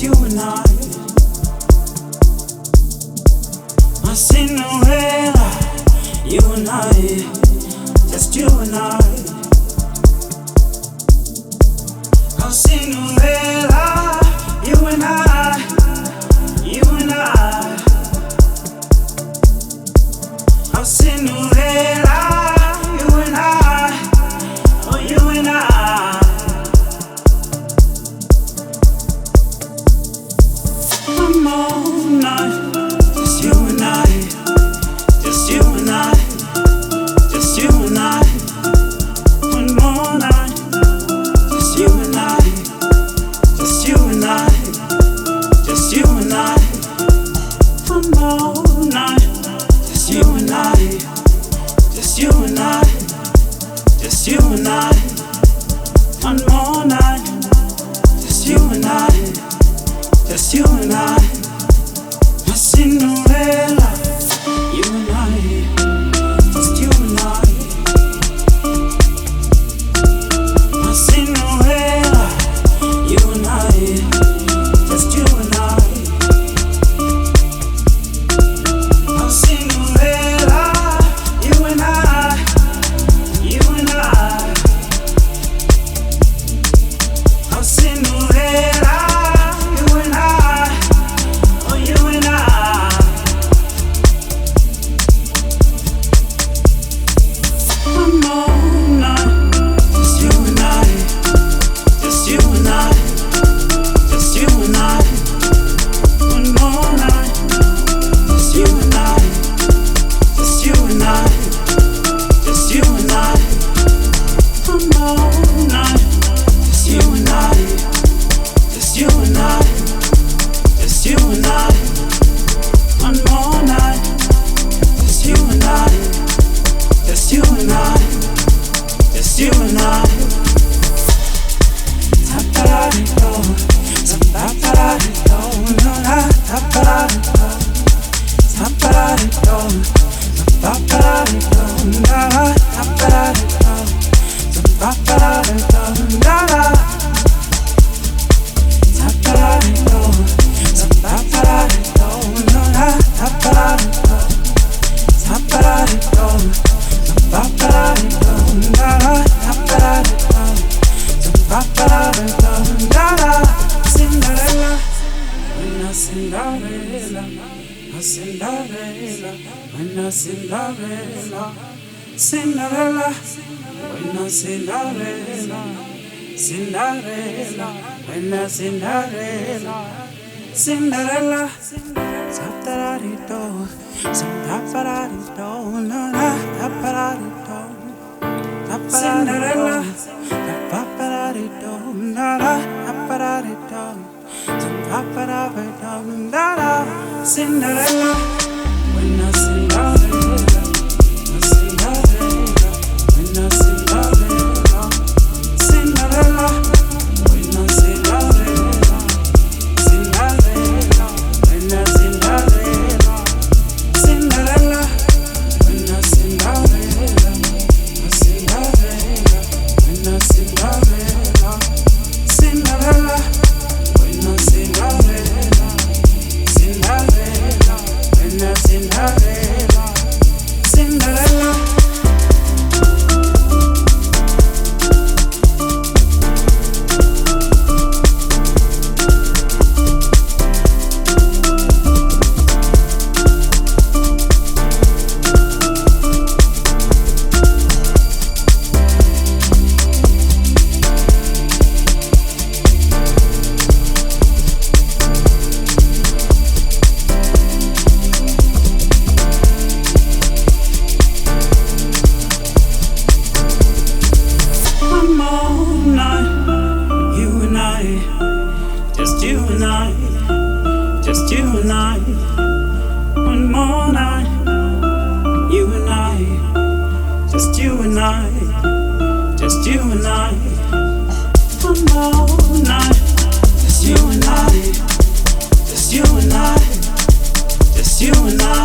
you and I. My Cinderella, you and I, just you and I. Oh Cinderella, you and I, you and I. Oh Cinderella, you and I, oh you and I. One more night, just you and I, just you and I, just you and I. One more night, just you and I, just you and I, just you and I. One more night, just you and I, just you and I, just you and I. One more night, just you and I, just you and I. My Cinderella, you and I, just you and I. My Cinderella, you and I, just you and I. My Cinderella, you and I, you and I. My Cinderella, you and I, oh you and I. One more night, just you and I, just you and I, just you and I. One more night, just you and I, just you and I, just you and I. One more night, just you and I, just you and I, just you and I. One more night, just you and I, just you and I, just you and I. Taparado, taparado, no la taparado, taparado, taparado, no la taparado, taparado, no la taparado, taparado, no la taparado, taparado, taparado, no la taparado, taparado, no la. Cinderella, when I Cinderella, a Cinderella, when I Cinderella, Cinderella, when I Cinderella, Cinderella, when I Cinderella, Cinderella, Satarito, Satarito, no la taparito, Cinderella, taparito, no la taparito, taparito, no la. Cinderella, when I Cinderella, Cinderella, when I Cinderella, Cinderella, when I Cinderella, Cinderella, when I Cinderella, Cinderella, when I Cinderella, Cinderella, when I Cinderella, Cinderella, when I Cinderella, Cinderella, when I Cinderella, Cinderella. One more night, you and I, just you and I, just you and I. One more night, you and I, just you and I, just you and I. One more night, just you and I, just you and I, just you and I.